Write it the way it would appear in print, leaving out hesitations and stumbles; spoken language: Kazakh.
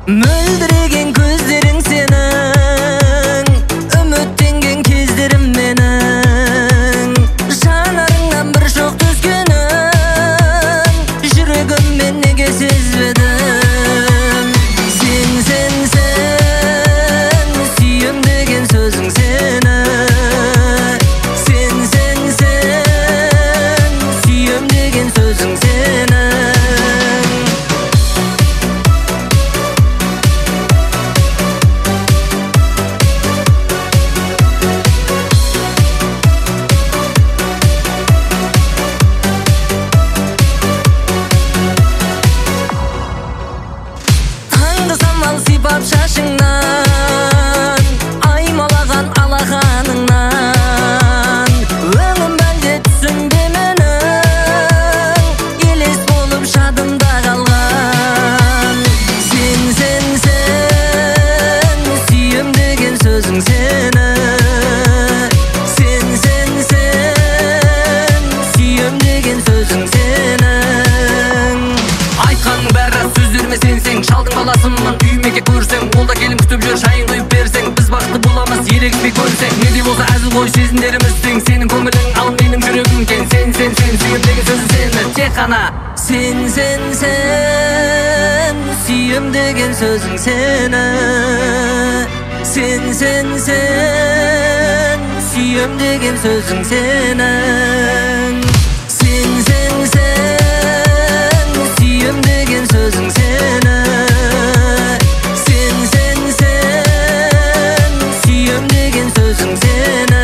Мөлдіреген көздерің сенің, үміттенген кездерім менің. Жанарыңнан бір шоқ түскенің, жүрегіммен неге сезбедім. Сен, сүйем деген сөзің сені. Сен, сүйем деген сөзің сені. Сипап шашыңнан, аймалаған алақаныңнан, өңім бәлде түсіңде менің, елес болып жадымда қалған. Сен, сүйем деген сөзің сені. Сен, сүйем деген сөзің сенің. Айтқаның бәрі сөздеріме сенсең, шалдың баласымын, үймеке көрсең, қолда келім күтіп жүр, шайын құйып берсең, біз бақытты боламыз, ерегіспей көрсең. Не де болса әзіл ғой сезімдеріміз тең, сенің көңілің ал менің жүрегім кең. Сен, сүйем деген сөзің сені, тек қана. Сен, сүйем деген сөзің сені. Сен, сүйем деген сөзің сенің. Сен, сүйем деген сөзің сені. Сен, сүйем деген сөзің сені.